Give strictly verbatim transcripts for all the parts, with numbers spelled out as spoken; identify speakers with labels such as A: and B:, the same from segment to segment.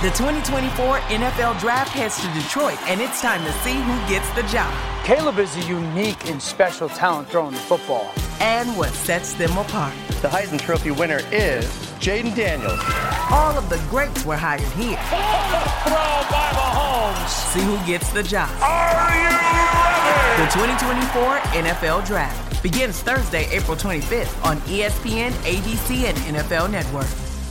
A: The twenty twenty-four N F L Draft heads to Detroit, and it's time to see who gets the job.
B: Caleb is a unique and special talent throwing the football.
A: And what sets them apart.
C: The Heisman Trophy winner is Jaden Daniels.
A: All of the greats were hired here.
D: Throw by Mahomes.
A: See who gets the job.
D: Are you ready?
A: The twenty twenty-four N F L Draft begins Thursday, April twenty-fifth on E S P N, A B C, and N F L Network.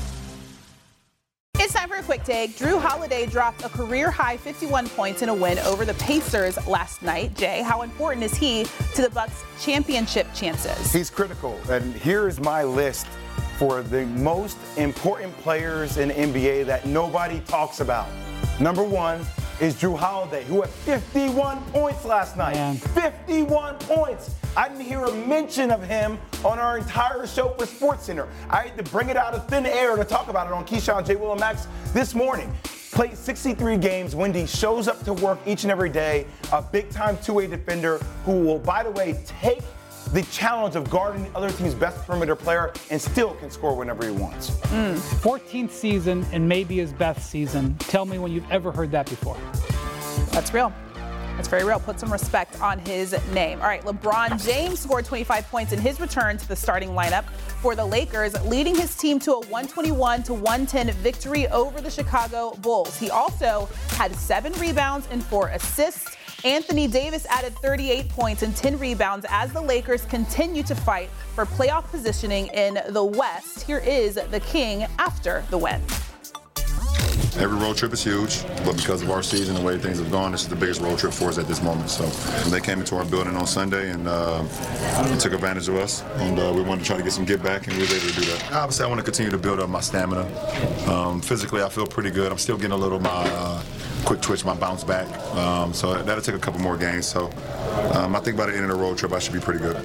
E: It's time for a quick take. Drew Holiday dropped a career-high fifty-one points in a win over the Pacers last night. Jay, how important is he to the Bucks' championship chances?
F: He's critical, and here is my list for the most important players in the N B A that nobody talks about. Number one is Drew Holiday, who had fifty-one points last night.
B: Man.
F: fifty-one points. I didn't hear a mention of him on our entire show for SportsCenter. I had to bring it out of thin air to talk about it on Keyshawn, J. Will, and Max this morning. Played sixty-three games. Wendy shows up to work each and every day. A big-time two-way defender who will, by the way, take the challenge of guarding the other team's best perimeter player and still can score whenever he wants.
B: Mm. fourteenth season and maybe his best season. Tell me when you've ever heard that before.
E: That's real. That's very real. Put some respect on his name. All right, LeBron James scored twenty-five points in his return to the starting lineup for the Lakers, leading his team to a one twenty-one to one ten victory over the Chicago Bulls. He also had seven rebounds and four assists. Anthony Davis added thirty-eight points and ten rebounds as the Lakers continue to fight for playoff positioning in the West. Here is the King after the win.
G: Every road trip is huge, but because of our season, the way things have gone, this is the biggest road trip for us at this moment. So they came into our building on Sunday and uh, took advantage of us, and uh, we wanted to try to get some get back, and we were able to do that. Obviously, I want to continue to build up my stamina. Um, physically, I feel pretty good. I'm still getting a little of my uh, quick twitch, my bounce back. Um, so that'll take a couple more games. So um, I think by the end of the road trip, I should be pretty good.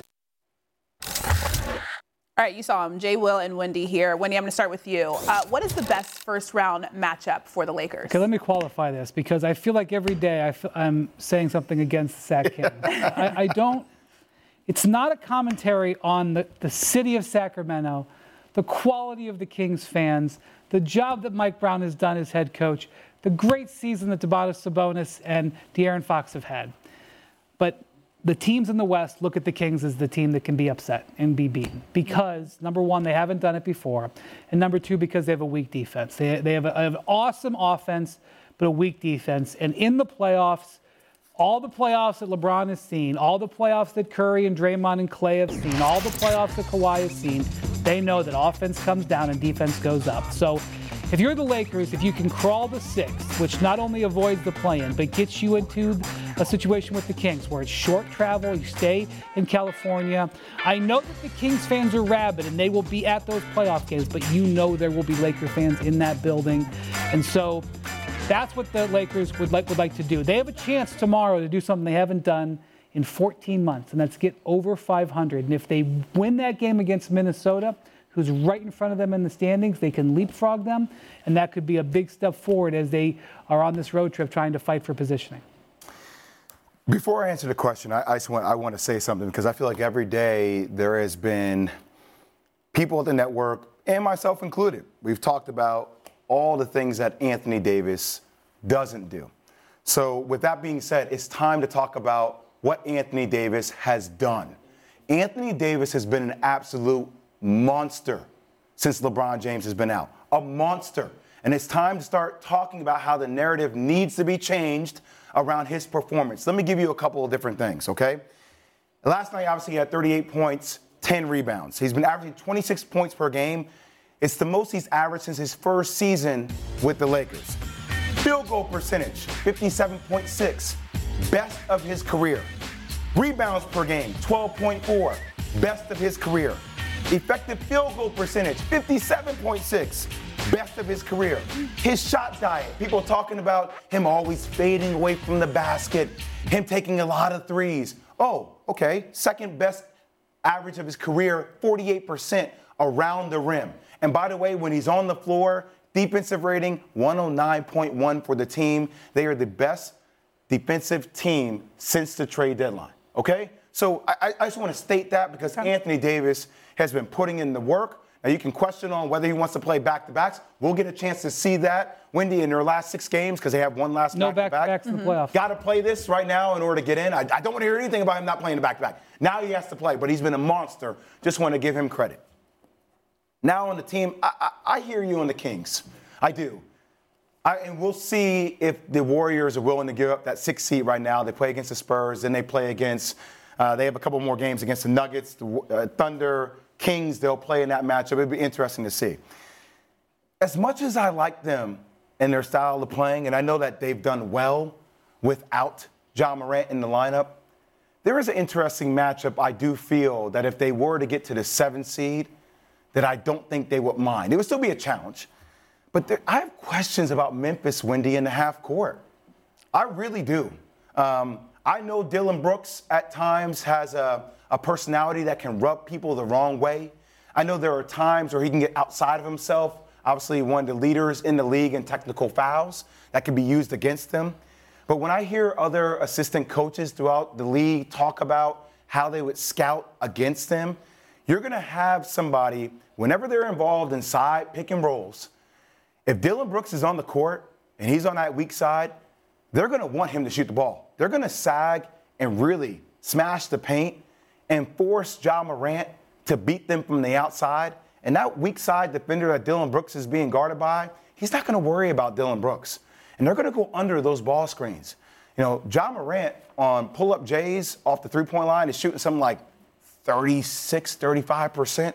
E: All right, you saw him, Jay, Will, and Wendy here. Wendy, I'm going to start with you. Uh, what is the best first-round matchup for the Lakers?
B: Okay, let me qualify this because I feel like every day I feel, I'm saying something against the Sac Kings. I, I don't. It's not a commentary on the, the city of Sacramento, the quality of the Kings fans, the job that Mike Brown has done as head coach, the great season that Domantas Sabonis and De'Aaron Fox have had. But the teams in the West look at the Kings as the team that can be upset and be beaten because, number one, they haven't done it before, and number two, because they have a weak defense. They, they have, a, have an awesome offense, but a weak defense. And in the playoffs, all the playoffs that LeBron has seen, all the playoffs that Curry and Draymond and Clay have seen, all the playoffs that Kawhi has seen, they know that offense comes down and defense goes up. So if you're the Lakers, if you can crawl the sixth, which not only avoids the play-in, but gets you into a situation with the Kings where it's short travel, you stay in California. I know that the Kings fans are rabid and they will be at those playoff games, but you know there will be Laker fans in that building. And so that's what the Lakers would like, would like to do. They have a chance tomorrow to do something they haven't done in fourteen months, and that's get over five hundred. And if they win that game against Minnesota, who's right in front of them in the standings, they can leapfrog them, and that could be a big step forward as they are on this road trip trying to fight for positioning.
F: Before I answer the question, I, I just want I want to say something because I feel like every day there has been people at the network, and myself included, we've talked about all the things that Anthony Davis doesn't do. So with that being said, it's time to talk about what Anthony Davis has done. Anthony Davis has been an absolute monster since LeBron James has been out. A monster. And it's time to start talking about how the narrative needs to be changed around his performance. Let me give you a couple of different things, okay? Last night, obviously, he had thirty-eight points, ten rebounds. He's been averaging twenty-six points per game. It's the most he's averaged since his first season with the Lakers. Field goal percentage, fifty-seven point six, best of his career. Rebounds per game, twelve point four, best of his career. Effective field goal percentage, fifty-seven point six, best of his career. His shot diet, people talking about him always fading away from the basket, him taking a lot of threes. Oh, okay, second best average of his career, forty-eight percent around the rim. And by the way, when he's on the floor, defensive rating, one oh nine point one for the team. They are the best defensive team since the trade deadline, okay? So I, I just want to state that because Anthony Davis has been putting in the work. Now, you can question on whether he wants to play back-to-backs. We'll get a chance to see that, Wendy, in their last six games because they have one last
B: no
F: back-to-back.
B: No back-to-backs in the playoffs.
F: Got to play this right now in order to get in. I, I don't want to hear anything about him not playing the back-to-back. Now he has to play, but he's been a monster. Just want to give him credit. Now on the team, I, I, I hear you on the Kings. I do. I, and we'll see if the Warriors are willing to give up that sixth seed right now. They play against the Spurs, then they play against, uh, they have a couple more games against the Nuggets, the uh, Thunder, Kings. They'll play in that matchup. It'll be interesting to see. As much as I like them and their style of playing, and I know that they've done well without Ja Morant in the lineup, there is an interesting matchup I do feel that if they were to get to the seventh seed, that I don't think they would mind. It would still be a challenge. But there, I have questions about Memphis, Wendy, in the half court. I really do. Um, I know Dillon Brooks at times has a, a personality that can rub people the wrong way. I know there are times where he can get outside of himself. Obviously, one of the leaders in the league in technical fouls that can be used against him. But when I hear other assistant coaches throughout the league talk about how they would scout against them, you're going to have somebody, whenever they're involved in side pick and rolls, if Dillon Brooks is on the court and he's on that weak side, they're going to want him to shoot the ball. They're going to sag and really smash the paint and force Ja Morant to beat them from the outside. And that weak side defender that Dillon Brooks is being guarded by, he's not going to worry about Dillon Brooks. And they're going to go under those ball screens. You know, Ja Morant on pull-up Jays off the three-point line is shooting something like thirty-six, thirty-five percent.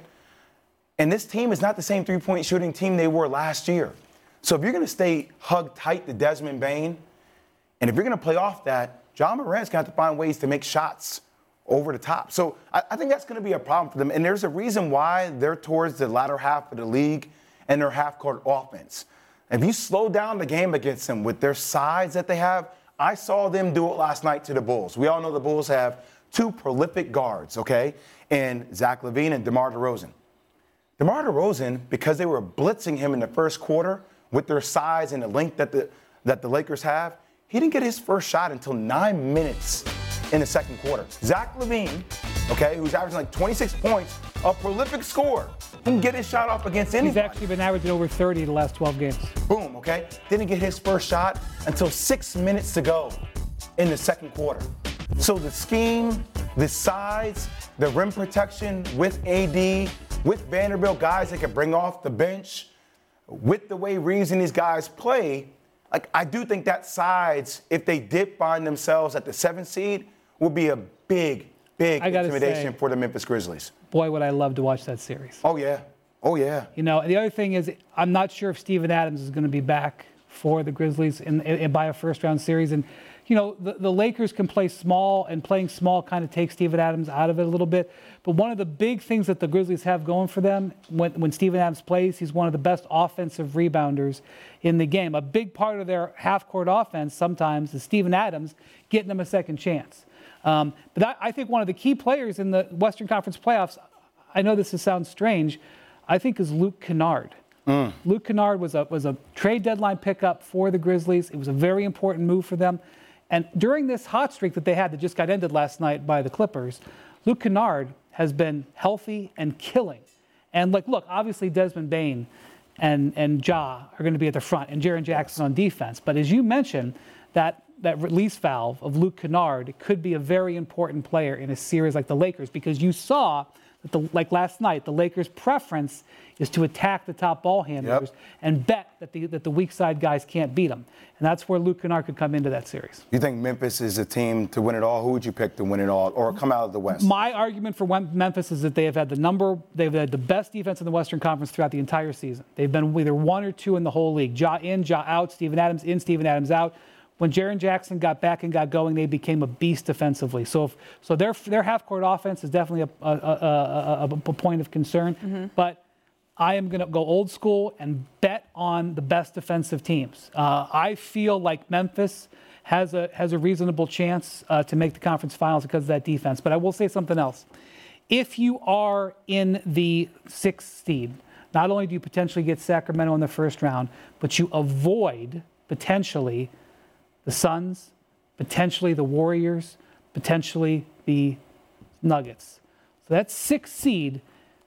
F: And this team is not the same three-point shooting team they were last year. So if you're going to stay hugged tight to Desmond Bane, and if you're going to play off that, Ja Morant's going to have to find ways to make shots over the top. So I, I think that's going to be a problem for them. And there's a reason why they're towards the latter half of the league and their half-court offense. If you slow down the game against them with their size that they have, I saw them do it last night to the Bulls. We all know the Bulls have two prolific guards, okay, and Zach LaVine and DeMar DeRozan. DeMar DeRozan, because they were blitzing him in the first quarter with their size and the length that the that the Lakers have, he didn't get his first shot until nine minutes in the second quarter. Zach LaVine, okay, who's averaging like twenty-six points, a prolific scorer, can get his shot off against anybody.
B: He's actually been averaging over thirty the last twelve games.
F: Boom, okay? Didn't get his first shot until six minutes to go in the second quarter. So the scheme, the size, the rim protection with A D, with Vanderbilt, guys that can bring off the bench, with the way Reeves and these guys play, like I do think that sides, if they did find themselves at the seventh seed, would be a big, big intimidation say, for the Memphis Grizzlies.
B: Boy, would I love to watch that series.
F: Oh, yeah. Oh, yeah.
B: You know, and the other thing is, I'm not sure if Steven Adams is going to be back for the Grizzlies in, in, by a first-round series. And, you know, the, the Lakers can play small, and playing small kind of takes Steven Adams out of it a little bit. But one of the big things that the Grizzlies have going for them, when, when Steven Adams plays, he's one of the best offensive rebounders in the game. A big part of their half-court offense sometimes is Steven Adams getting them a second chance. Um, but I, I think one of the key players in the Western Conference playoffs, I know this sounds strange, I think is Luke Kennard. Mm. Luke Kennard was a, was a trade deadline pickup for the Grizzlies. It was a very important move for them. And during this hot streak that they had that just got ended last night by the Clippers, Luke Kennard has been healthy and killing. And, like, look, obviously Desmond Bane and, and Ja are going to be at the front, and Jaren Jackson on defense. But as you mentioned, that, that release valve of Luke Kennard could be a very important player in a series like the Lakers, because you saw that, the, like last night, the Lakers' preference is to attack the top ball handlers yep. and bet that the, that the weak side guys can't beat them. And that's where Luke Kennard could come into that series.
F: You think Memphis is a team to win it all? Who would you pick to win it all, or come out of the West?
B: My argument for Memphis is that they have had the number, they've had the best defense in the Western Conference throughout the entire season. They've been either one or two in the whole league. Ja in, Ja out, Steven Adams in, Steven Adams out. When Jaren Jackson got back and got going, they became a beast defensively. So, if, so their their half-court offense is definitely a, a, a, a, a point of concern. Mm-hmm. But I am going to go old school and bet on the best defensive teams. Uh, I feel like Memphis has a has a reasonable chance uh, to make the conference finals because of that defense. But I will say something else. If you are in the sixth seed, not only do you potentially get Sacramento in the first round, but you avoid potentially the Suns, potentially the Warriors, potentially the Nuggets. So that sixth seed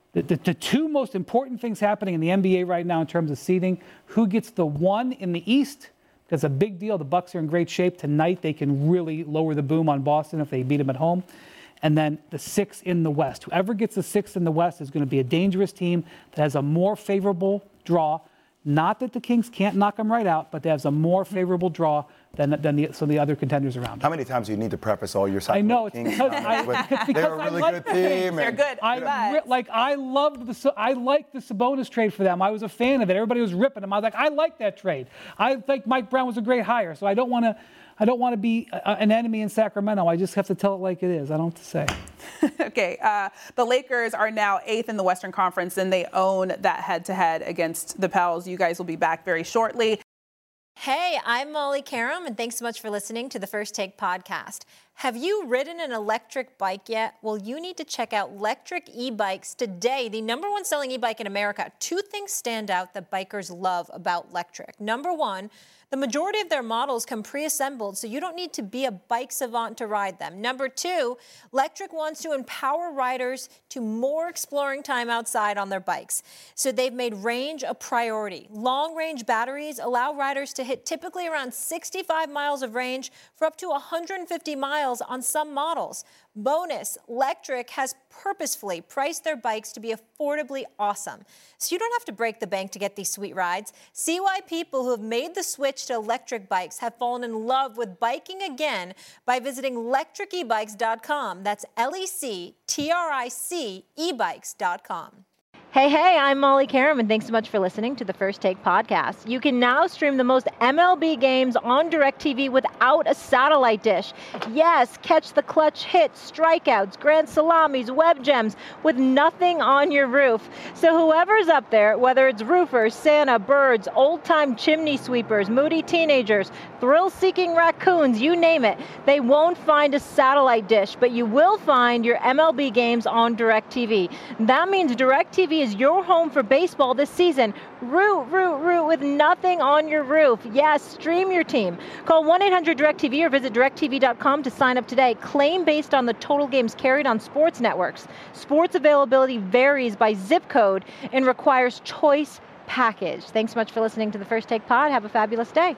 B: The, the, the two most important things happening in the N B A right now in terms of seeding, who gets the one in the East, that's a big deal. The Bucks are in great shape. Tonight they can really lower the boom on Boston if they beat them at home. And then the six in the West. Whoever gets the six in the West is going to be a dangerous team that has a more favorable draw. Not that the Kings can't knock them right out, but they have a more favorable draw than, than the, some of the other contenders around.
F: How many times do you need to preface all your Sacramento
B: I know, it's
F: Kings
B: because, I, because, because
F: they're a really
B: I like
F: good team.
E: They're good.
B: I re- like I loved the I liked the Sabonis trade for them. I was a fan of it. Everybody was ripping them. I was like, I like that trade. I think Mike Brown was a great hire. So I don't want to I don't want to be a, an enemy in Sacramento. I just have to tell it like it is. I don't have to say.
E: Okay, uh, the Lakers are now eighth in the Western Conference, and they own that head-to-head against the Pels. You guys will be back very shortly.
H: Hey, I'm Molly Karam, and thanks so much for listening to the First Take podcast. Have you ridden an electric bike yet? Well, you need to check out Lectric E-Bikes today, the number one selling e-bike in America. Two things stand out that bikers love about Lectric. Number one, the majority of their models come pre-assembled, so you don't need to be a bike savant to ride them. Number two, Lectric wants to empower riders to more exploring time outside on their bikes. So they've made range a priority. Long-range batteries allow riders to hit typically around sixty-five miles of range for up to one hundred fifty miles on some models. Bonus, Lectric has purposefully priced their bikes to be affordably awesome. So you don't have to break the bank to get these sweet rides. See why people who have made the switch to electric bikes have fallen in love with biking again by visiting lectric e bikes dot com. That's L E C T R I C e bikes dot com.
I: Hey, hey, I'm Molly Karam, and thanks so much for listening to the First Take podcast. You can now stream the most M L B games on DirecTV without a satellite dish. Yes, catch the clutch hits, strikeouts, grand salamis, web gems with nothing on your roof. So whoever's up there, whether it's roofers, Santa, birds, old-time chimney sweepers, moody teenagers, thrill-seeking raccoons, you name it, they won't find a satellite dish, but you will find your M L B games on DirecTV. That means DirecTV is your home for baseball this season. Root, root, root with nothing on your roof. Yes, stream your team. Call one eight hundred direct T V or visit direct T V dot com to sign up today. Claim based on the total games carried on sports networks. Sports availability varies by zip code and requires choice package. Thanks so much for listening to the First Take Pod. Have a fabulous day.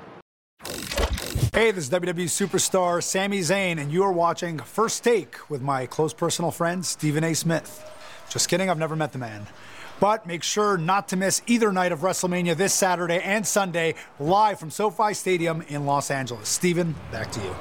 J: Hey, this is W W E superstar Sami Zayn, and you are watching First Take with my close personal friend, Stephen A. Smith. Just kidding, I've never met the man. But make sure not to miss either night of WrestleMania this Saturday and Sunday, live from SoFi Stadium in Los Angeles. Stephen, back to you.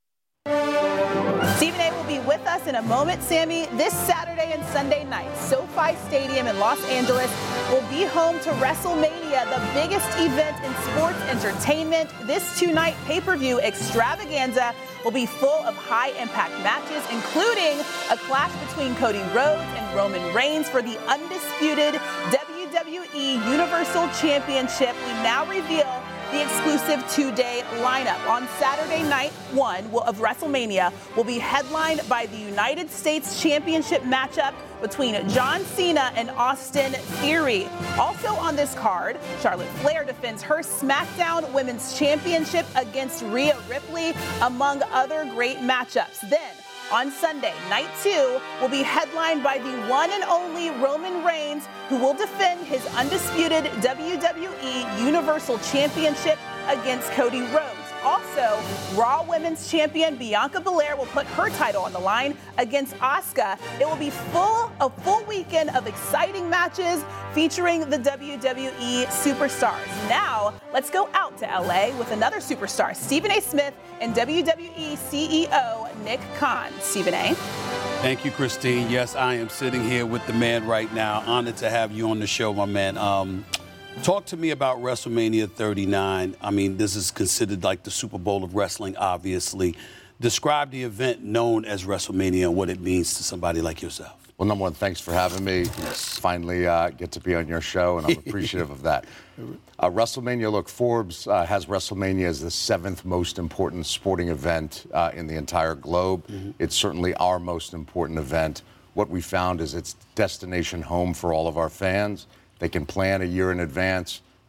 E: Stephen A. will be with us in a moment, Sammy. This Saturday and Sunday night, SoFi Stadium in Los Angeles will be home to WrestleMania, the biggest event in sports entertainment. This two-night pay-per-view extravaganza will be full of high-impact matches, including a clash between Cody Rhodes and Roman Reigns for the undisputed W W E Universal Championship. We now reveal the exclusive two-day lineup. On Saturday night one of WrestleMania will be headlined by the United States Championship matchup between John Cena and Austin Theory. Also on this card, Charlotte Flair defends her SmackDown Women's Championship against Rhea Ripley, among other great matchups. Then, on Sunday, night two will be headlined by the one and only Roman Reigns, who will defend his undisputed W W E Universal Championship against Cody Rhodes. Also, Raw Women's Champion Bianca Belair will put her title on the line against Asuka. It will be full a full weekend of exciting matches featuring the W W E superstars. Now, let's go out to L A with another superstar, Stephen A. Smith, and W W E C E O Nick Khan. Stephen A.
K: Thank you, Christine. Yes, I am sitting here with the man right now. Honored to have you on the show, my man. Um, Talk to me about WrestleMania thirty-nine. I mean, this is considered like the Super Bowl of wrestling, obviously. Describe the event known as WrestleMania and what it means to somebody like yourself.
L: Well, number one, thanks for having me. Yes. Finally uh, get to be on your show, and I'm appreciative of that. Uh, WrestleMania, look, Forbes uh, has WrestleMania as the seventh most important sporting event uh, in the entire globe. Mm-hmm. It's certainly our most important event. What we found is it's destination home for all of our fans. They can plan a year in advance.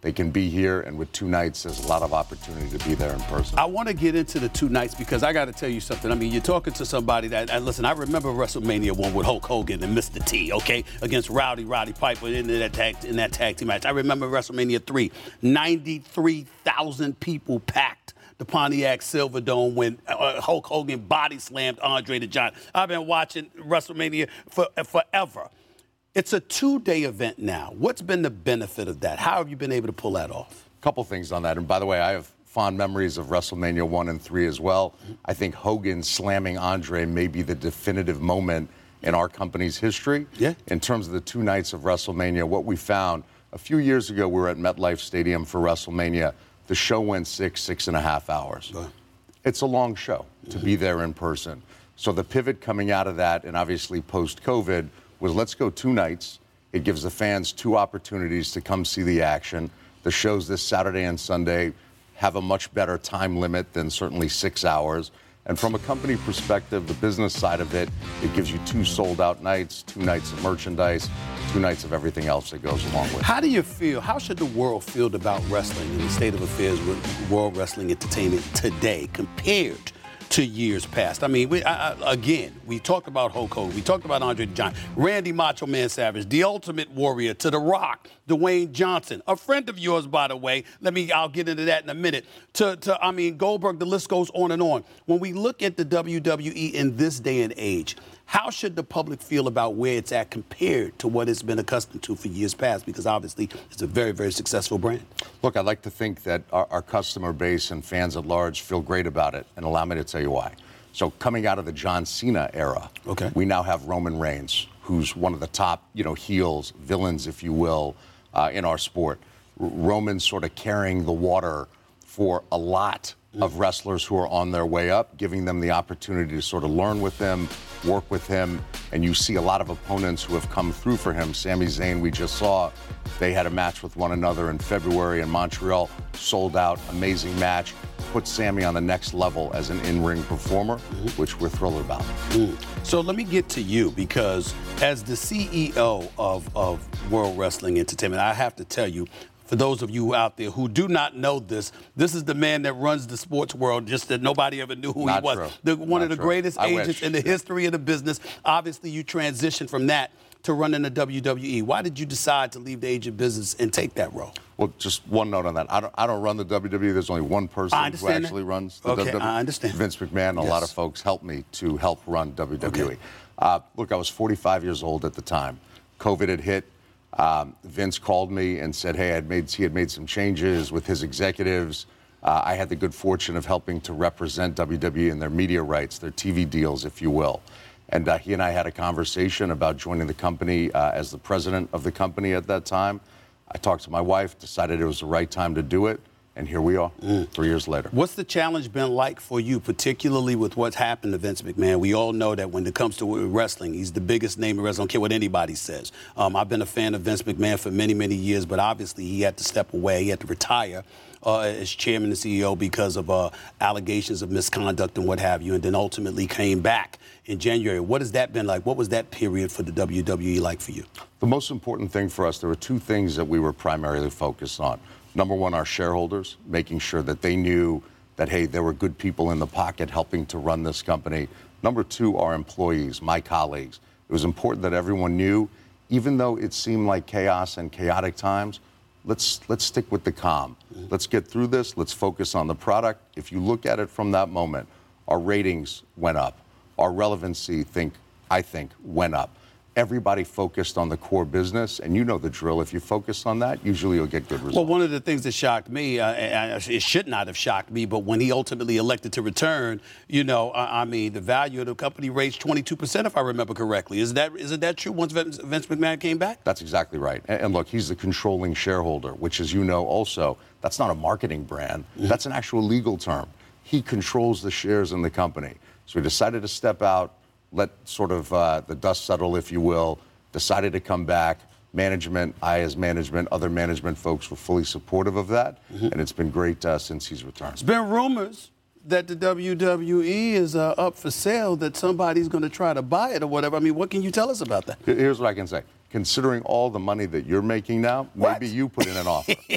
L: They can be here, and with two nights, there's a lot of opportunity to be there in person.
K: I want to get into the two nights because I got to tell you something. I mean, you're talking to somebody that, and listen, I remember WrestleMania one with Hulk Hogan and Mister T, okay, against Rowdy Roddy Piper in that tag, in that tag team match. I remember WrestleMania three, ninety-three thousand people packed the Pontiac Silverdome when uh, Hulk Hogan body slammed Andre the Giant. I've been watching WrestleMania for, uh, forever. It's a two-day event now. What's been the benefit of that? How have you been able to pull that off?
L: A couple things on that. And by the way, I have fond memories of WrestleMania one and three as well. I think Hogan slamming Andre may be the definitive moment in our company's history.
K: Yeah.
L: In terms of the two nights of WrestleMania, what we found, a few years ago, we were at MetLife Stadium for WrestleMania. The show went six, six and a half hours. Right. It's a long show to be there in person. So the pivot coming out of that, and obviously post-COVID, was let's go two nights. It gives the fans two opportunities to come see the action. The shows this Saturday and Sunday have a much better time limit than certainly six hours. And from a company perspective, the business side of it, it gives you two sold-out nights, two nights of merchandise, two nights of everything else that goes along with it.
K: How do you feel? How should the world feel about wrestling and the state of affairs with World Wrestling Entertainment today compared to years past? I mean, we, I, I, again, we talked about Hulk Hogan, we talked about Andre the Giant, Randy Macho Man Savage, the Ultimate Warrior, to The Rock, Dwayne Johnson, a friend of yours, by the way. Let me, I'll get into that in a minute. To, to, I mean, Goldberg, the list goes on and on. When we look at the W W E in this day and age, how should the public feel about where it's at compared to what it's been accustomed to for years past? Because obviously it's a very, very successful brand.
L: Look, I'd like to think that our, our customer base and fans at large feel great about it, and allow me to tell you why. So coming out of the John Cena era,
K: okay,
L: we now have Roman Reigns, who's one of the top, you know, heels, villains, if you will, uh, in our sport. R- Roman's sort of carrying the water for a lot of wrestlers who are on their way up, giving them the opportunity to sort of learn with him, work with him, and you see a lot of opponents who have come through for him. Sami Zayn, we just saw, they had a match with one another in February in Montreal, sold out, amazing match, put Sami on the next level as an in-ring performer, mm-hmm. which we're thrilled about.
K: Mm. So let me get to you, because as the C E O of, of World Wrestling Entertainment, I have to tell you, for those of you out there who do not know this, this is the man that runs the sports world, just that nobody ever knew who
L: Not
K: he was.
L: True.
K: The, one
L: Not
K: of the
L: true.
K: greatest
L: I
K: agents
L: wish.
K: in the history of the business. Obviously, you transitioned from that to running the W W E. Why did you decide to leave the agent business and take that role?
L: Well, just one note on that. I don't, I don't run the W W E. There's only one person who actually
K: that.
L: runs the
K: okay,
L: W W E.
K: I understand.
L: Vince McMahon.
K: Yes.
L: A lot of folks helped me to help run W W E.
K: Okay.
L: Uh, look, I was forty-five years old at the time. COVID had hit. Um, Vince called me and said, hey, I'd made, he had made some changes with his executives. Uh, I had the good fortune of helping to represent W W E in their media rights, their T V deals, if you will. And uh, he and I had a conversation about joining the company uh, as the president of the company at that time. I talked to my wife, decided it was the right time to do it, and here we are, mm. three years later.
K: What's the challenge been like for you, particularly with what's happened to Vince McMahon? We all know that when it comes to wrestling, he's the biggest name in wrestling. I don't care what anybody says. Um, I've been a fan of Vince McMahon for many, many years, but obviously he had to step away. He had to retire uh, as chairman and C E O because of uh, allegations of misconduct and what have you, and then ultimately came back in January. What has that been like? What was that period for the W W E like for you?
L: The most important thing for us, there were two things that we were primarily focused on. Number one, our shareholders, making sure that they knew that, hey, there were good people in the pocket helping to run this company. Number two, our employees, my colleagues. It was important that everyone knew, even though it seemed like chaos and chaotic times, let's let's stick with the calm. Let's get through this. Let's focus on the product. If you look at it from that moment, our ratings went up. Our relevancy, think, I think, went up. Everybody focused on the core business, and you know the drill. If you focus on that, usually you'll get good results.
K: Well, one of the things that shocked me, uh, and it should not have shocked me, but when he ultimately elected to return, you know, I, I mean, the value of the company raised twenty-two percent, if I remember correctly. Is that isn't that true once Vince, Vince McMahon came back?
L: That's exactly right. And, and look, he's the controlling shareholder, which, as you know, also, that's not a marketing brand. Mm-hmm. That's an actual legal term. He controls the shares in the company. So he decided to step out, let sort of uh, the dust settle, if you will, decided to come back. Management, I as management, other management folks were fully supportive of that, mm-hmm. and it's been great uh, since he's returned.
K: There's been rumors that the W W E is uh, up for sale, that somebody's going to try to buy it or whatever. I mean, what can you tell us about that?
L: Here's what I can say. Considering all the money that you're making now,
K: What?
L: maybe you put in an offer.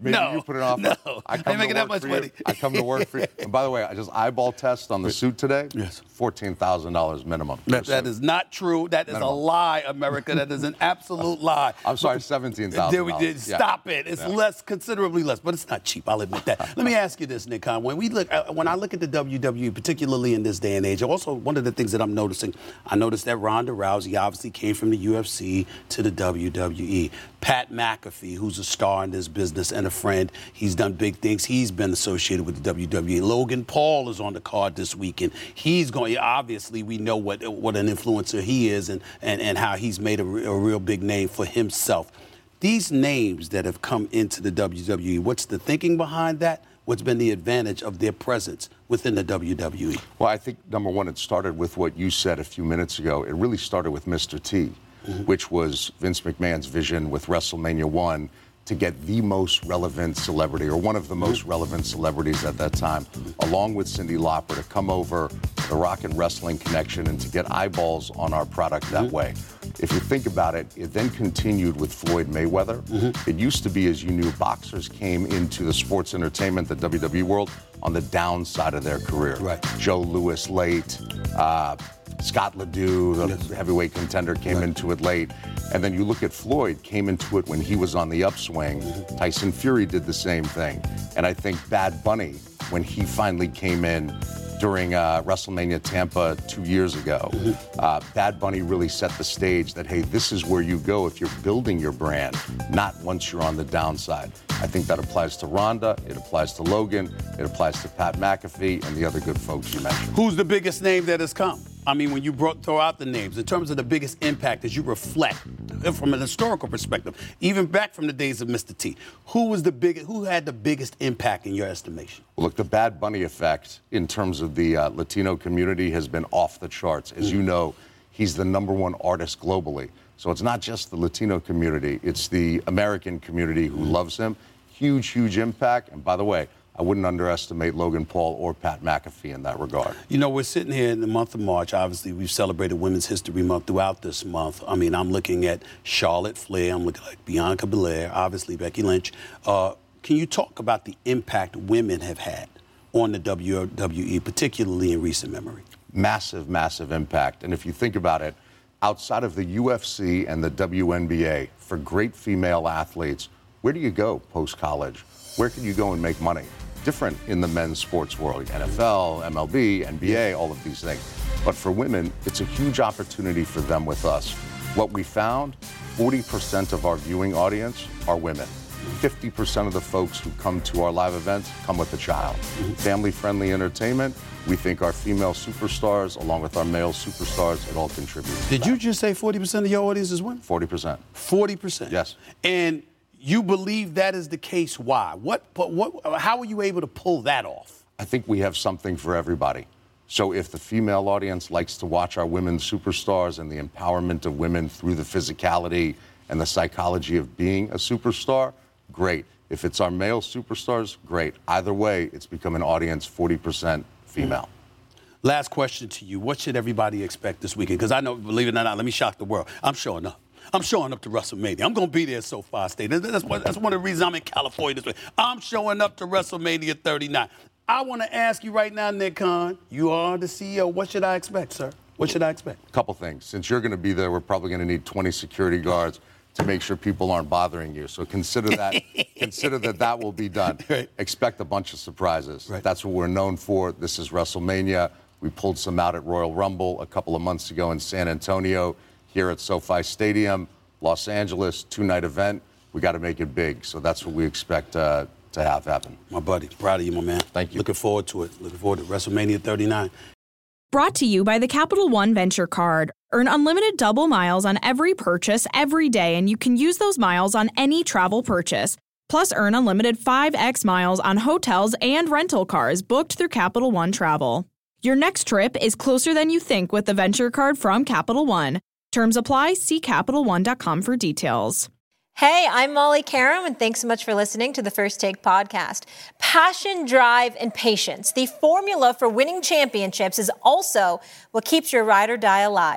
L: Maybe
K: no,
L: you put it off.
K: No,
L: I
K: I ain't making that much money.
L: I come to work for you. And by the way, I just eyeball test on the suit today.
K: Yes.
L: fourteen thousand dollars minimum.
K: That, that is not true. That is
L: minimum.
K: a lie, America. That is an absolute lie.
L: I'm sorry, seventeen thousand dollars.
K: There we did. Stop yeah. it. It's yeah. less, considerably less, but it's not cheap. I'll admit that. Let me ask you this, Nick Khan. When we look, when I look at the W W E, particularly in this day and age, also one of the things that I'm noticing, I noticed that Ronda Rousey obviously came from the U F C to the W W E. Pat McAfee, who's a star in this business and a friend, he's done big things. He's been associated with the W W E. Logan Paul is on the card this weekend. He's going. Obviously, we know what what an influencer he is and and, and how he's made a, a real big name for himself. These names that have come into the W W E, what's the thinking behind that? What's been the advantage of their presence within the W W E?
L: Well, I think, number one, it started with what you said a few minutes ago. It really started with Mister T, mm-hmm. which was Vince McMahon's vision with WrestleMania one to get the most relevant celebrity, or one of the most relevant celebrities at that time, along with Cyndi Lauper, to come over, the Rock and Wrestling connection, and to get eyeballs on our product that mm-hmm. way. If you think about it, it then continued with Floyd Mayweather. Mm-hmm. It used to be, as you knew, boxers came into the sports entertainment, the W W E world, on the downside of their career.
K: Right.
L: Joe Louis late, uh, Scott Ledoux, the yes. heavyweight contender, came right. into it late. And then you look at Floyd, came into it when he was on the upswing. Mm-hmm. Tyson Fury did the same thing. And I think Bad Bunny, when he finally came in during uh, WrestleMania Tampa two years ago, mm-hmm. uh, Bad Bunny really set the stage that, hey, this is where you go if you're building your brand, not once you're on the downside. I think that applies to Ronda, it applies to Logan, it applies to Pat McAfee and the other good folks you mentioned.
K: Who's the biggest name that has come? I mean, when you brought, throw out the names, in terms of the biggest impact as you reflect from an historical perspective, even back from the days of Mister T, who was the biggest, who had the biggest impact in your estimation?
L: Well, look, the Bad Bunny effect in terms of the uh, Latino community has been off the charts. As mm-hmm. you know, he's the number one artist globally. So it's not just the Latino community, it's the American community who mm-hmm. loves him. Huge, huge impact. And by the way, I wouldn't underestimate Logan Paul or Pat McAfee in that regard.
K: You know, we're sitting here in the month of March. Obviously, we've celebrated Women's History Month throughout this month. I mean, I'm looking at Charlotte Flair. I'm looking at Bianca Belair, obviously Becky Lynch. Uh, can you talk about the impact women have had on the W W E, particularly in recent memory?
L: Massive, massive impact. And if you think about it, outside of the U F C and the W N B A, for great female athletes, where do you go post-college? Where can you go and make money? Different in the men's sports world, N F L, M L B, N B A, all of these things. But for women, it's a huge opportunity for them with us. What we found, forty percent of our viewing audience are women. fifty percent of the folks who come to our live events come with a child. Family-friendly entertainment. We think our female superstars, along with our male superstars, it all contributes.
K: Did you just say forty percent of your audience is women?
L: forty percent.
K: forty percent?
L: Yes.
K: And you believe that is the case. Why? What, what, how are you able to pull that off?
L: I think we have something for everybody. So if the female audience likes to watch our women superstars and the empowerment of women through the physicality and the psychology of being a superstar, great. If it's our male superstars, great. Either way, it's become an audience forty percent female.
K: Last question to you. What should everybody expect this weekend? Because I know, believe it or not, let me shock the world. I'm showing up. I'm showing up to WrestleMania. I'm going to be there at SoFi Stadium. That's one, that's one of the reasons I'm in California this week. I'm showing up to WrestleMania thirty-nine. I want to ask you right now, Nick Khan, you are the C E O. What should I expect, sir? What should I expect?
L: A couple things. Since you're going to be there, we're probably going to need twenty security guards to make sure people aren't bothering you. So consider that consider that that will be done. Right. Expect a bunch of surprises. Right. That's what we're known for. This is WrestleMania. We pulled some out at Royal Rumble a couple of months ago in San Antonio. Here at SoFi Stadium, Los Angeles, two-night event. We got to make it big. So that's what we expect uh, to have happen.
K: My buddy, proud of you, my man.
L: Thank you.
K: Looking forward to it. Looking forward to WrestleMania thirty-nine.
M: Brought to you by the Capital One Venture Card. Earn unlimited double miles on every purchase every day, and you can use those miles on any travel purchase. Plus, earn unlimited five x miles on hotels and rental cars booked through Capital One Travel. Your next trip is closer than you think with the Venture Card from Capital One. Terms apply. See Capital One dot com for details.
H: Hey, I'm Molly Karam, and thanks so much for listening to the First Take podcast. Passion, drive, and patience. The formula for winning championships is also what keeps your ride or die alive.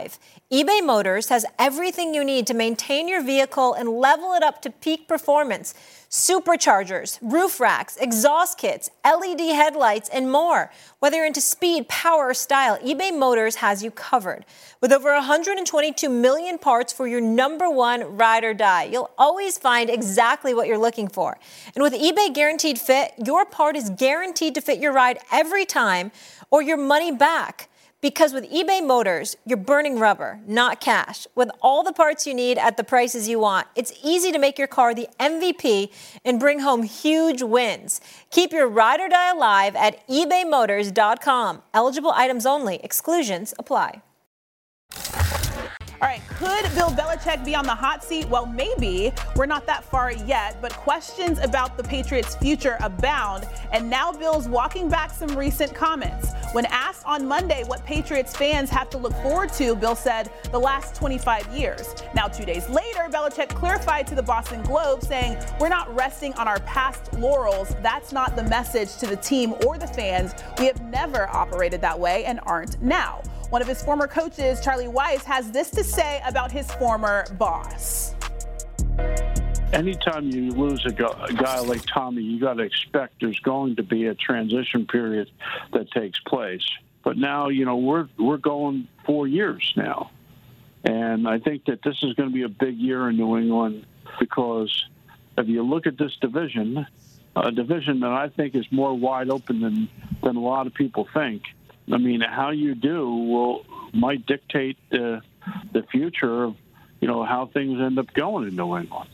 H: eBay Motors has everything you need to maintain your vehicle and level it up to peak performance. Superchargers, roof racks, exhaust kits, L E D headlights, and more. Whether you're into speed, power, or style, eBay Motors has you covered. With over one hundred twenty-two million parts for your number one ride or die, you'll always find exactly what you're looking for. And with eBay Guaranteed Fit, your part is guaranteed to fit your ride every time or your money back. Because with eBay Motors, you're burning rubber, not cash. With all the parts you need at the prices you want, it's easy to make your car the M V P and bring home huge wins. Keep your ride or die alive at ebay motors dot com. Eligible items only. Exclusions apply.
E: All right, could Bill Belichick be on the hot seat? Well, maybe. We're not that far yet, but questions about the Patriots' future abound. And now Bill's walking back some recent comments. When asked on Monday what Patriots fans have to look forward to, Bill said the last twenty-five years. Now, two days later, Belichick clarified to the Boston Globe, saying, "We're not resting on our past laurels. That's not the message to the team or the fans. We have never operated that way and aren't now." One of his former coaches, Charlie Weis, has this to say about his former boss.
N: Anytime you lose a guy like Tommy, you got to expect there's going to be a transition period that takes place. But now, you know, we're we're going four years now. And I think that this is going to be a big year in New England because if you look at this division, a division that I think is more wide open than, than a lot of people think. I mean, how you do will might dictate the the future of, you know, how things end up going in New England.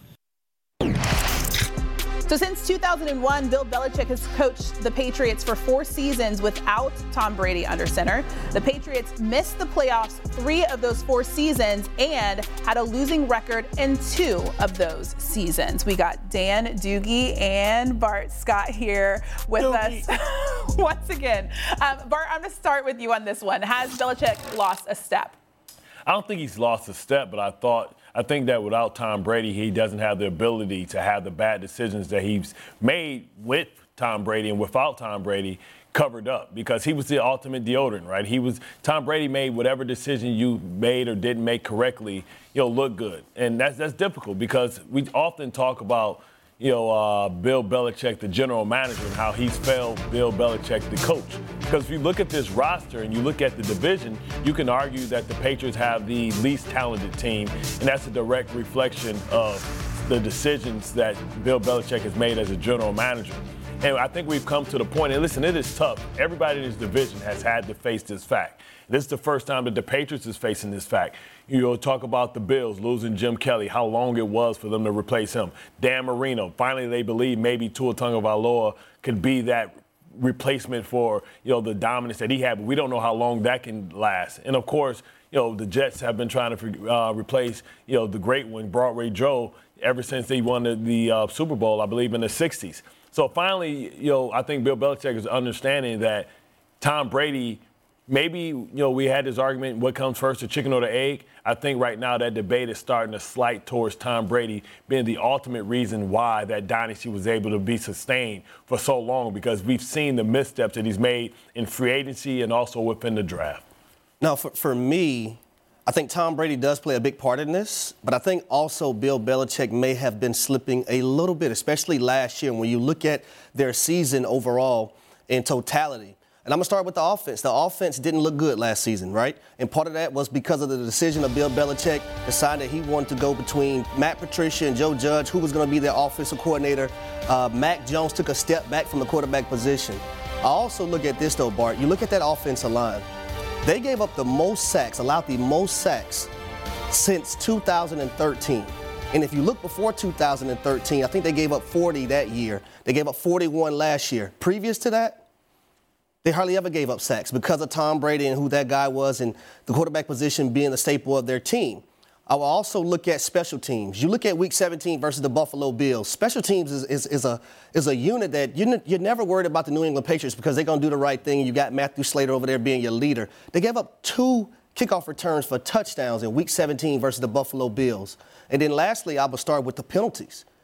E: So since two thousand one, Bill Belichick has coached the Patriots for four seasons without Tom Brady under center. The Patriots missed the playoffs three of those four seasons and had a losing record in two of those seasons. We got Dan Doogie and Bart Scott here with Doogie. us once again. Um, Bart, I'm going to start with you on this one. Has Belichick lost a step?
O: I don't think he's lost a step, but I thought I think that without Tom Brady, he doesn't have the ability to have the bad decisions that he's made with Tom Brady and without Tom Brady covered up because he was the ultimate deodorant, right? He was Tom Brady made whatever decision you made or didn't make correctly, you know, look good. And that's that's difficult because we often talk about, you know, uh, Bill Belichick, the general manager, and how he's failed Bill Belichick, the coach. Because if you look at this roster and you look at the division, you can argue that the Patriots have the least talented team, and that's a direct reflection of the decisions that Bill Belichick has made as a general manager. And I think we've come to the point, and listen, it is tough. Everybody in this division has had to face this fact. This is the first time that the Patriots is facing this fact. You know, talk about the Bills losing Jim Kelly, how long it was for them to replace him. Dan Marino, finally they believe maybe Tua Tagovailoa could be that replacement for, you know, the dominance that he had, but we don't know how long that can last. And, of course, you know, the Jets have been trying to uh, replace, you know, the great one, Broadway Joe, ever since they won the, the uh, Super Bowl, I believe, in the sixties. So finally, you know, I think Bill Belichick is understanding that Tom Brady, maybe, you know, we had this argument, what comes first, the chicken or the egg? I think right now that debate is starting to slide towards Tom Brady being the ultimate reason why that dynasty was able to be sustained for so long, because we've seen the missteps that he's made in free agency and also within the draft.
P: Now, for, for me, I think Tom Brady does play a big part in this, but I think also Bill Belichick may have been slipping a little bit, especially last year when you look at their season overall in totality. And I'm going to start with the offense. The offense didn't look good last season, right? And part of that was because of the decision of Bill Belichick deciding that he wanted to go between Matt Patricia and Joe Judge, who was going to be their offensive coordinator. Uh, Mac Jones took a step back from the quarterback position. I also look at this, though, Bart. You look at that offensive line. They gave up the most sacks, allowed the most sacks since two thousand thirteen. And if you look before two thousand thirteen, I think they gave up forty that year. They gave up forty-one last year. Previous to that, they hardly ever gave up sacks because of Tom Brady and who that guy was and the quarterback position being the staple of their team. I will also look at special teams. You look at Week seventeen versus the Buffalo Bills. Special teams is, is, is, a, is a unit that you're, you're never worried about the New England Patriots because they're going to do the right thing. You got Matthew Slater over there being your leader. They gave up two kickoff returns for touchdowns in Week seventeen versus the Buffalo Bills. And then lastly, I will start with the penalties.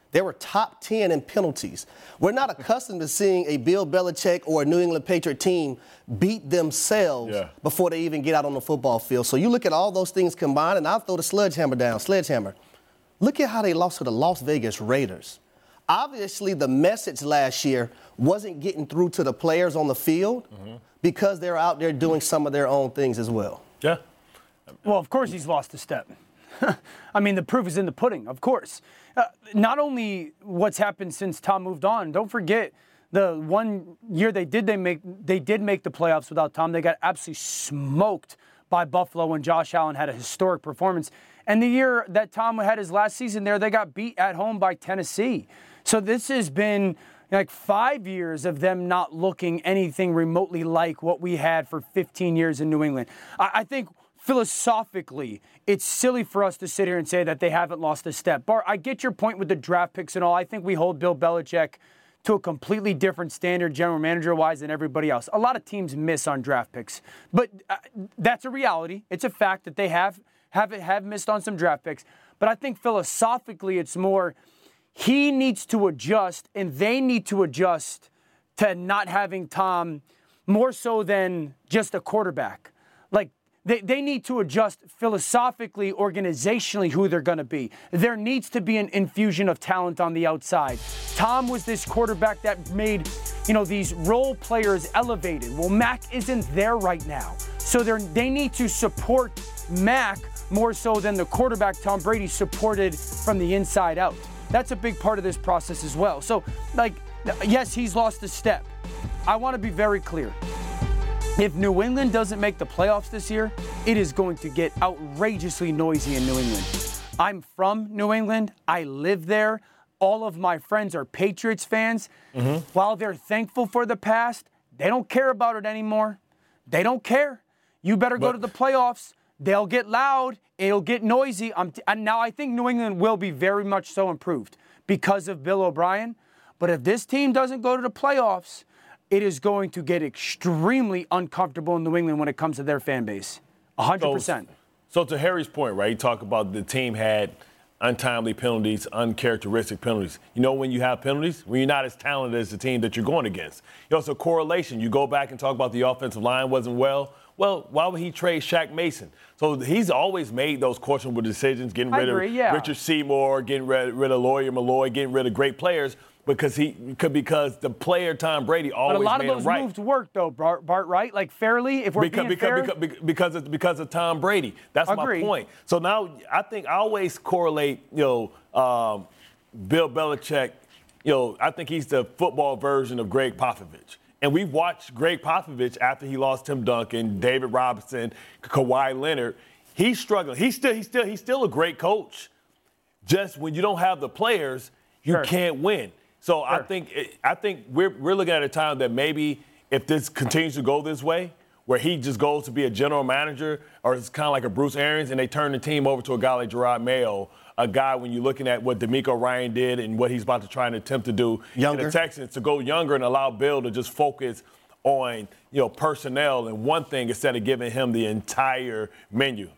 P: They were top ten in penalties. We're not accustomed to seeing a Bill Belichick or a New England Patriot team beat themselves yeah. before they even get out on the football field. So you look at all those things combined, and I'll throw the sledgehammer down, sledgehammer. Look at how they lost to the Las Vegas Raiders. Obviously, the message last year wasn't getting through to the players on the field mm-hmm. because they're out there doing some of their own things as well.
O: Yeah.
Q: Well, of course he's lost a step. I mean, the proof is in the pudding, of course. Uh, not only what's happened since Tom moved on, don't forget the one year they did they make they did make the playoffs without Tom. They got absolutely smoked by Buffalo when Josh Allen had a historic performance. And the year that Tom had his last season there, they got beat at home by Tennessee. So this has been like five years of them not looking anything remotely like what we had for fifteen years in New England. I, I think philosophically, it's silly for us to sit here and say that they haven't lost a step. Bart, I get your point with the draft picks and all. I think we hold Bill Belichick to a completely different standard general manager-wise than everybody else. A lot of teams miss on draft picks. But uh, that's a reality. It's a fact that they have, have, have missed on some draft picks. But I think philosophically it's more he needs to adjust and they need to adjust to not having Tom more so than just a quarterback. Like, They, they need to adjust philosophically, organizationally, who they're going to be. There needs to be an infusion of talent on the outside. Tom was this quarterback that made, you know, these role players elevated. Well, Mac isn't there right now. So they're, they need to support Mac more so than the quarterback Tom Brady supported from the inside out. That's a big part of this process as well. So, like, yes, he's lost a step. I want to be very clear. If New England doesn't make the playoffs this year, it is going to get outrageously noisy in New England. I'm from New England. I live there. All of my friends are Patriots fans. Mm-hmm. While they're thankful for the past, they don't care about it anymore. They don't care. You better but, go to the playoffs. They'll get loud. It'll get noisy. I'm t- and now I think New England will be very much so improved because of Bill O'Brien. But if this team doesn't go to the playoffs, it is going to get extremely uncomfortable in New England when it comes to their fan base. one hundred percent.
O: So, so to Harry's point, right, you talk about the team had untimely penalties, uncharacteristic penalties. You know when you have penalties? When you're not as talented as the team that you're going against. You know, it's a correlation. You go back and talk about the offensive line wasn't well. Well, why would he trade Shaq Mason? So he's always made those questionable decisions, getting rid
Q: agree,
O: of
Q: yeah.
O: Richard Seymour, getting rid, rid of Lawyer Malloy, getting rid of great players. Because he could because the player Tom Brady always made
Q: But a lot
O: him
Q: of those
O: right.
Q: moves worked though, Bart, Bart, right? Like fairly, if we're
O: because,
Q: being
O: because,
Q: fair.
O: Because, because, of, because of Tom Brady. That's
Q: Agree.
O: my point. So now I think I always correlate, you know, um, Bill Belichick, you know, I think he's the football version of Greg Popovich. And we've watched Greg Popovich after he lost Tim Duncan, David Robinson, Kawhi Leonard. He's struggling. He's still, he's still, he's still a great coach. Just when you don't have the players, you sure. can't win. So sure. I think I think we're we're looking at a time that maybe if this continues to go this way, where he just goes to be a general manager, or it's kind of like a Bruce Arians, and they turn the team over to a guy like Gerard Mayo, a guy when you're looking at what DeMeco Ryan did and what he's about to try and attempt to do younger. in the Texans, to go younger and allow Bill to just focus on, you know, personnel and one thing instead of giving him the entire menu.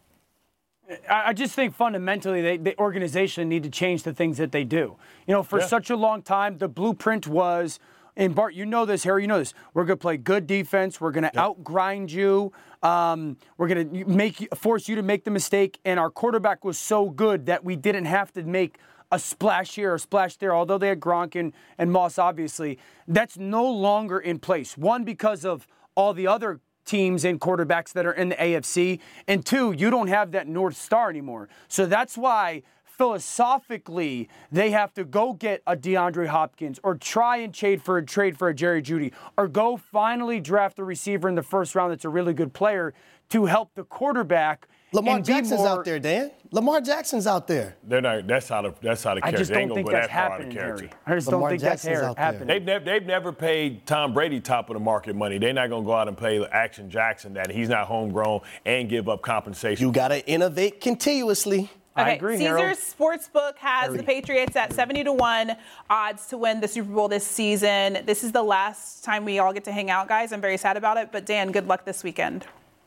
Q: I just think fundamentally they, the organization need to change the things that they do. You know, for yeah. such a long time, the blueprint was, and Bart, you know this, Harry, you know this, we're going to play good defense, we're going to yep. out-grind you, um, we're going to make you, force you to make the mistake, and our quarterback was so good that we didn't have to make a splash here or a splash there, although they had Gronk and, and Moss, obviously. That's no longer in place. One, because of all the other teams and quarterbacks that are in the A F C, and two, you don't have that North Star anymore. So that's why philosophically they have to go get a DeAndre Hopkins or try and trade for a trade for a Jerry Jeudy or go finally draft a receiver in the first round that's a really good player to help the quarterback.
P: Lamar Jackson's more, out there, Dan. Lamar Jackson's out there.
O: They're not. That's out of. That's out of character.
Q: I just don't think that's happening, Harry. I just don't think that's happening.
O: They've never. They've never paid Tom Brady top of the market money. They're not going to go out and pay Action Jackson that he's not homegrown and give up compensation.
P: You got to innovate continuously.
E: Okay,
Q: I agree,
E: Caesars
Q: Harold.
E: Sportsbook has Harry. the Patriots at seventy to one odds to win the Super Bowl this season. This is the last time we all get to hang out, guys. I'm very sad about it, but Dan, good luck this weekend.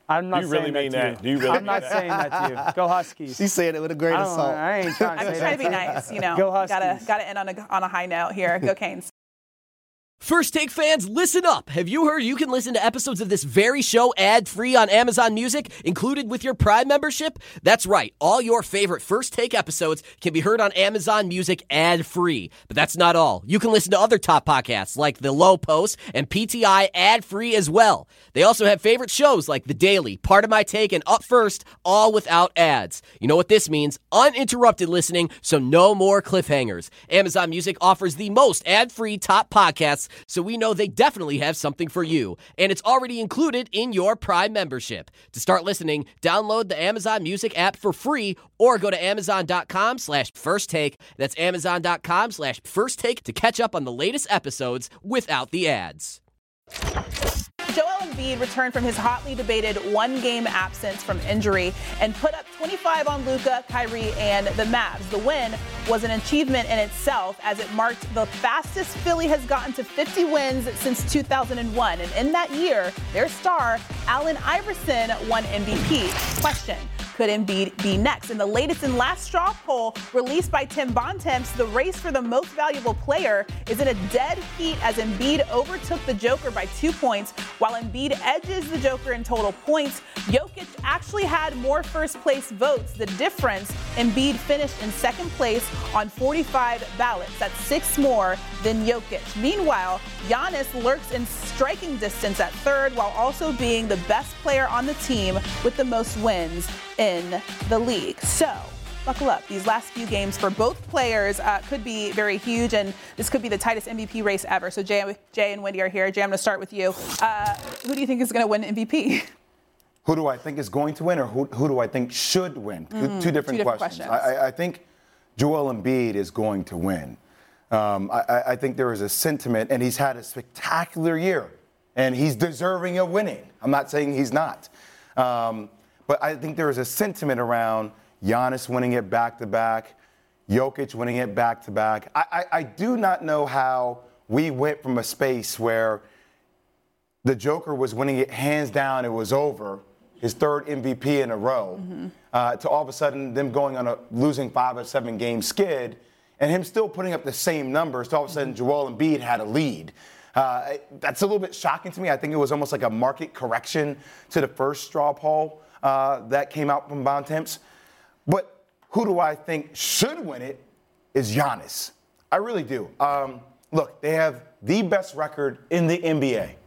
Q: I'm not
O: Do you
Q: saying
O: really
Q: that
O: mean
Q: to
O: that?
Q: you.
O: Do you really
Q: I'm
O: mean
Q: not
O: that?
Q: saying that to you. Go Huskies.
P: She said it with a grain
Q: I
P: of
Q: don't-
P: salt.
Q: I ain't trying to
E: I'm
Q: say
E: just
Q: that
E: trying to be
Q: you.
E: nice, you know.
Q: Go Huskies.
E: Gotta gotta end on a on a high note here. Go Canes.
R: First Take fans, listen up. Have you heard you can listen to episodes of this very show ad-free on Amazon Music, included with your Prime membership? That's right. All your favorite First Take episodes can be heard on Amazon Music ad-free. But that's not all. You can listen to other top podcasts like The Low Post and P T I ad-free as well. They also have favorite shows like The Daily, Part of My Take, and Up First, all without ads. You know what this means? Uninterrupted listening, so no more cliffhangers. Amazon Music offers the most ad-free top podcasts, so we know they definitely have something for you. And it's already included in your Prime membership. To start listening, download the Amazon Music app for free or go to amazon.com slash first take. That's amazon.com slash first take to catch up on the latest episodes without the ads.
E: Joel Embiid returned from his hotly debated one-game absence from injury and put up twenty-five on Luka, Kyrie, and the Mavs. The win was an achievement in itself as it marked the fastest Philly has gotten to fifty wins since two thousand one. And in that year, their star, Allen Iverson, won M V P. Question: could Embiid be next? In the latest and last straw poll released by Tim Bontemps, the race for the most valuable player is in a dead heat as Embiid overtook the Joker by two points, while Embiid edges the Joker in total points. Jokic actually had more first place votes. The difference, Embiid finished in second place on forty-five ballots. That's six more than Jokic. Meanwhile, Giannis lurks in striking distance at third, while also being the best player on the team with the most wins in the league. So, buckle up. These last few games for both players uh, could be very huge, and this could be the tightest M V P race ever. So Jay, Jay and Wendy are here. Jay, I'm going to start with you. Uh, who do you think is going to win M V P?
F: Who do I think is going to win, or who, who do I think should win?
E: Mm,
F: two, two different
E: two different
F: questions.
E: questions.
F: I, I think Joel Embiid is going to win. Um, I, I think there is a sentiment, and he's had a spectacular year, and he's deserving of winning. I'm not saying he's not. Um, but I think there is a sentiment around Giannis winning it back-to-back, Jokic winning it back-to-back. I, I, I do not know how we went from a space where the Joker was winning it hands down, it was over, his third M V P in a row, mm-hmm. uh, to all of a sudden them going on a losing five or seven game skid, and him still putting up the same numbers. To all of a sudden, Joel Embiid had a lead. Uh, that's a little bit shocking to me. I think it was almost like a market correction to the first straw poll uh, that came out from Bontemps. But who do I think should win it is Giannis. I really do. Um, look, they have the best record in the N B A.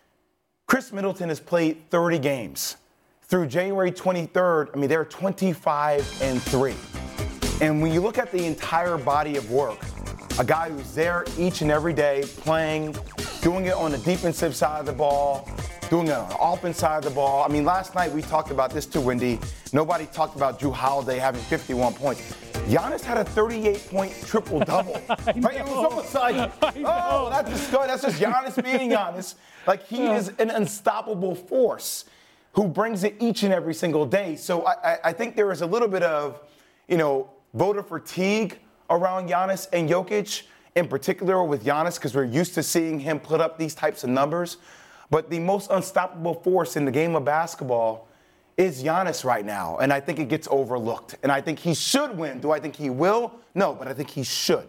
F: Chris Middleton has played thirty games. Through January twenty-third, I mean, they're twenty-five and three. And when you look at the entire body of work, a guy who's there each and every day playing, doing it on the defensive side of the ball, doing it on the offense side of the ball. I mean, last night we talked about this too, Wendy. Nobody talked about Jrue Holiday having fifty-one points. Giannis had a thirty-eight point triple-double. Right? It was almost like, oh, that's just, that's just Giannis being Giannis. Like, he is an unstoppable force who brings it each and every single day. So I, I, I think there is a little bit of, you know, voter fatigue around Giannis and Jokic, in particular with Giannis, because we're used to seeing him put up these types of numbers. But the most unstoppable force in the game of basketball is Giannis right now, and I think it gets overlooked. And I think he should win. Do I think he will? No, but I think he should.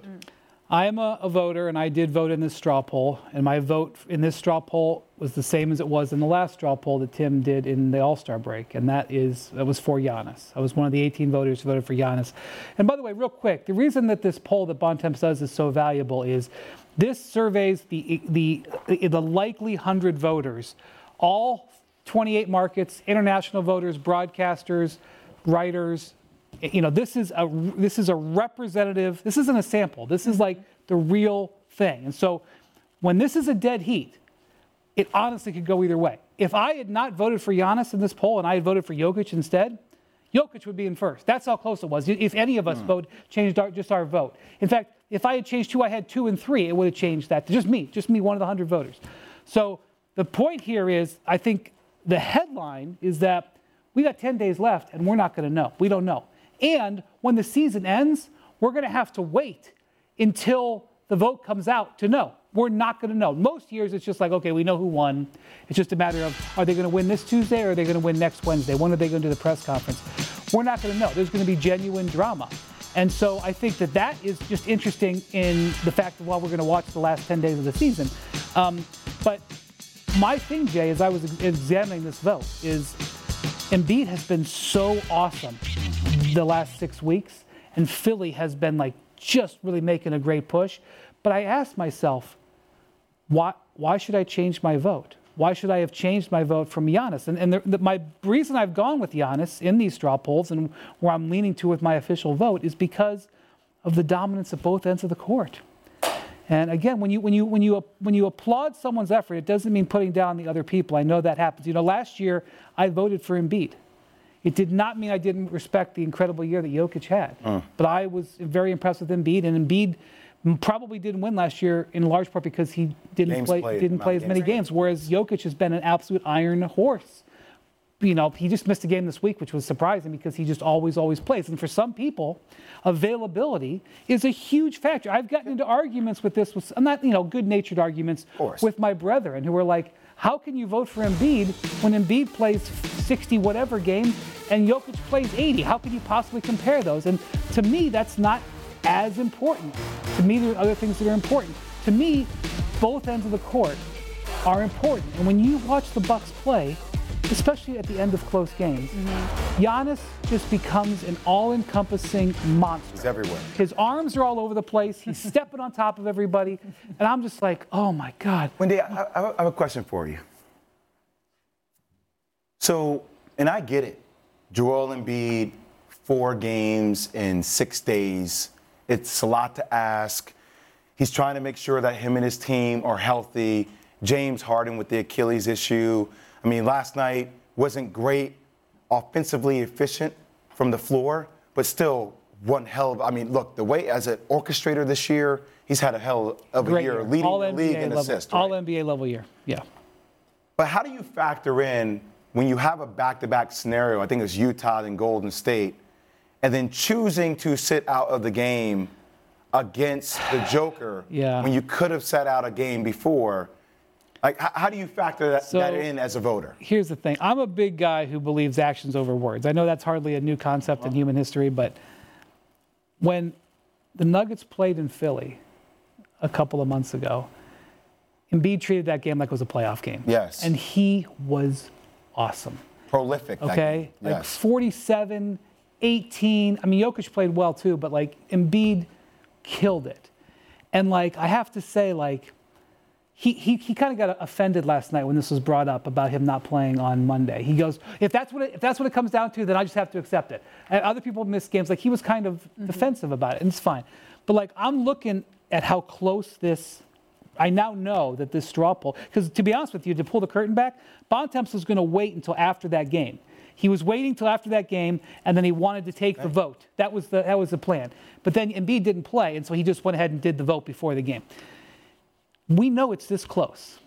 B: I am a, a voter, and I did vote in this straw poll. And my vote in this straw poll was the same as it was in the last straw poll that Tim did in the All-Star break, and that is that was for Giannis. I was one of the eighteen voters who voted for Giannis. And by the way, real quick, the reason that this poll that Bontemps does is so valuable is this surveys the the the, the likely one hundred voters, all twenty-eight markets, international voters, broadcasters, writers. You know, this is a this is a representative. This isn't a sample. This is like the real thing. And so, when this is a dead heat, it honestly could go either way. If I had not voted for Giannis in this poll and I had voted for Jokic instead, Jokic would be in first. That's how close it was. If any of us mm. vote changed our, just our vote. In fact, if I had changed who I had two and three, it would have changed that. Just me, just me, one of the hundred voters. So the point here is, I think the headline is that we got ten days left and we're not going to know. We don't know. And when the season ends, we're going to have to wait until the vote comes out to know. we're not going to know. Most years, it's just like, okay, we know who won. It's just a matter of, are they going to win this Tuesday or are they going to win next Wednesday? When are they going to do the press conference? We're not going to know. There's going to be genuine drama. And so I think that that is just interesting in the fact that while we're going to watch the last ten days of the season. Um, but my thing, Jay, as I was ex- examining this vote, is Embiid has been so awesome the last six weeks, and Philly has been like just really making a great push. But I asked myself, why, why should I change my vote? Why should I have changed my vote from Giannis? And, and the, the, my reason I've gone with Giannis in these straw polls and where I'm leaning to with my official vote is because of the dominance at both ends of the court. And again, when you when you when you when you applaud someone's effort, it doesn't mean putting down the other people. I know that happens. You know, last year I voted for Embiid. It did not mean I didn't respect the incredible year that Jokic had, uh. but I was very impressed with Embiid, and Embiid probably didn't win last year in large part because he didn't games play played, didn't play as many games, whereas Jokic has been an absolute iron horse. You know, he just missed a game this week, which was surprising because he just always, always plays. And for some people, availability is a huge factor. I've gotten into arguments with this, with, I'm not, you know, good-natured arguments with my brethren who are like, how can you vote for Embiid when Embiid plays sixty whatever game and Jokic plays eighty? How can you possibly compare those? And to me, that's not as important. To me, there are other things that are important. To me, both ends of the court are important. And when you watch the Bucks play, especially at the end of close games, mm-hmm. Giannis just becomes an all-encompassing monster.
F: He's everywhere.
B: His arms are all over the place. He's stepping on top of everybody. And I'm just like, oh, my God.
F: Wendy, I, I have a question for you. So, and I get it. Joel Embiid, four games in six days. It's a lot to ask. He's trying to make sure that him and his team are healthy. James Harden with the Achilles issue. I mean, last night wasn't great, offensively efficient from the floor, but still one hell of, I mean, look, the way as an orchestrator this year, he's had a hell of a
B: great
F: year,
B: year.
F: leading
B: all
F: the
B: N B A
F: league in
B: level,
F: assists. Right?
B: All N B A level year, yeah.
F: But how do you factor in when you have a back-to-back scenario, I think it was Utah and Golden State, and then choosing to sit out of the game against the Joker
B: yeah.
F: when you could have sat out a game before? Like, how, how do you factor that,
B: so,
F: that in as a voter?
B: Here's the thing. I'm a big guy who believes actions over words. I know that's hardly a new concept in human history, but when the Nuggets played in Philly a couple of months ago, Embiid treated that game like it was a playoff game.
F: Yes.
B: And he was awesome.
F: Prolific.
B: Okay?
F: Yes.
B: Like forty-seven, eighteen. I mean, Jokic played well too, but like Embiid killed it. And like, I have to say, like, He he he kind of got offended last night when this was brought up about him not playing on Monday. He goes, if that's what it, if that's what it comes down to, then I just have to accept it. And other people miss games. Like he was kind of mm-hmm. defensive about it, and it's fine. But like I'm looking at how close this. I now know that this straw poll, because to be honest with you, to pull the curtain back, Bontemps was going to wait until after that game. He was waiting until after that game, and then he wanted to take the vote. That was the that was the plan. But then Embiid didn't play, and so he just went ahead and did the vote before the game. We know it's this close.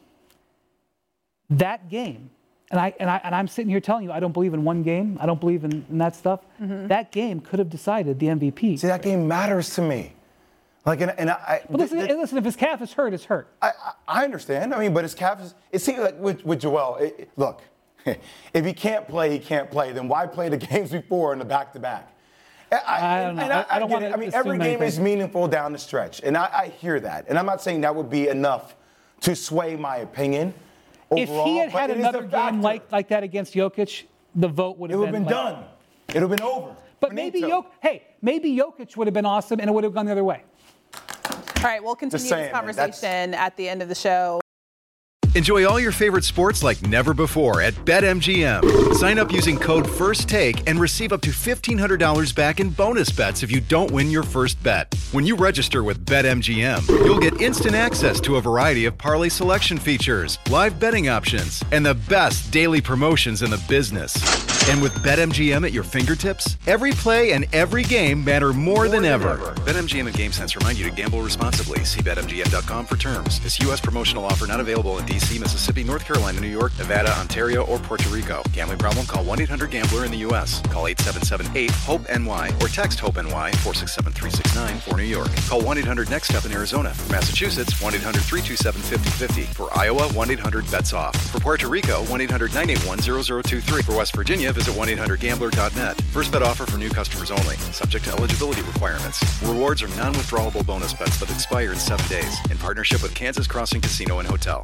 B: That game, and I and I and I'm sitting here telling you I don't believe in one game. I don't believe in, in that stuff. Mm-hmm. That game could have decided the M V P.
F: See, that game matters to me. Like, and, and I.
B: But listen, th- listen, if his calf is hurt, it's hurt.
F: I, I, I understand. I mean, but his calf is. It seems like with, with Joel. It, it, look, if he can't play, he can't play. Then why play the games before in the back-to-back? I,
B: I don't know.
F: And I,
B: I, I don't want
F: to.
B: to.
F: I mean, every game is meaningful down the stretch, and I, I hear that. And I'm not saying that would be enough to sway my opinion. Overall,
B: if he had had another game like like that against Jokic, the vote would have
F: been,
B: been
F: like, done. It would have been over.
B: But maybe Jokic. Hey, maybe Jokic would have been awesome, and it would have gone the other way.
E: All right, we'll continue
F: saying,
E: this conversation at the end of the show.
S: Enjoy all your favorite sports like never before at BetMGM. Sign up using code FIRSTTAKE and receive up to fifteen hundred dollars back in bonus bets if you don't win your first bet. When you register with BetMGM, you'll get instant access to a variety of parlay selection features, live betting options, and the best daily promotions in the business. And with BetMGM at your fingertips, every play and every game matter more, more than, than ever. ever. BetMGM and GameSense remind you to gamble responsibly. See Bet M G M dot com for terms. This U S promotional offer not available in D C Tennessee, Mississippi, North Carolina, New York, Nevada, Ontario, or Puerto Rico. Gambling problem? Call one eight hundred gambler in the U S. Call eight seven seven eight hope N Y or text HOPE-NY four six seven three six nine for New York. Call one eight hundred next step in Arizona. For Massachusetts, one eight hundred three two seven five zero five zero. For Iowa, one eight hundred bets off. For Puerto Rico, one eight hundred nine eight one zero zero two three. For West Virginia, visit one eight hundred gambler dot net. First bet offer for new customers only. Subject to eligibility requirements. Rewards are non-withdrawable bonus bets that expire in seven days. In partnership with Kansas Crossing Casino and Hotel.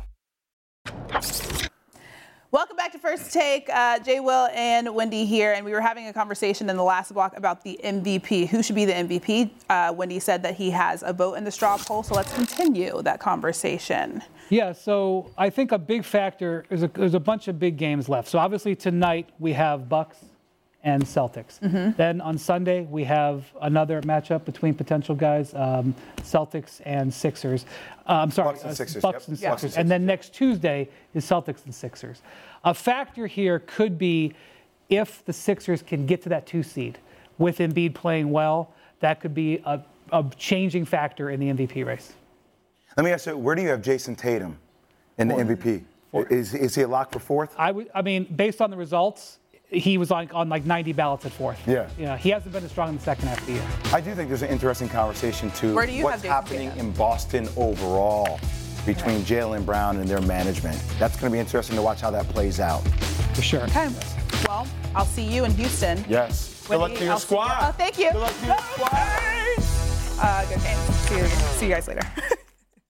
E: Welcome back to First Take. Uh, Jay, Will, and Wendy here, and we were having a conversation in the last block about the M V P. Who should be the M V P? Uh, Wendy said that he has a vote in the straw poll, so let's continue that conversation.
B: Yeah, so I think a big factor is a, there's a bunch of big games left. So obviously tonight we have Bucks and Celtics. Mm-hmm. Then on Sunday we have another matchup between potential guys, um, Celtics and Sixers. Uh, I'm sorry,
F: Bucks and
B: uh,
F: Sixers.
B: Bucks
F: Yep.
B: and
F: Yeah.
B: Sixers.
F: Bucks and
B: And then
F: Sixers.
B: next Tuesday is Celtics and Sixers. A factor here could be if the Sixers can get to that two seed with Embiid playing well, that could be a, a changing factor in the M V P race.
F: Let me ask you, where do you have Jason Tatum in the
B: Fourth.
F: M V P? Is, is he a lock for fourth?
B: I would. I mean, based on the results, he was on, on like ninety ballots at fourth.
F: Yeah.
B: Yeah. He hasn't been as strong in the second half of the year.
F: I do think there's an interesting conversation, too.
E: Where do you
F: What's
E: have Jason
F: happening
E: Tatum?
F: in Boston overall between Jaylen Brown and their management. That's going to be interesting to watch how that plays out.
B: For sure.
E: Okay. Well, I'll see you in Houston.
F: Yes.
E: Good luck to your squad. Oh, thank you. Good luck to your squad. Uh, good game. See you, see you guys later.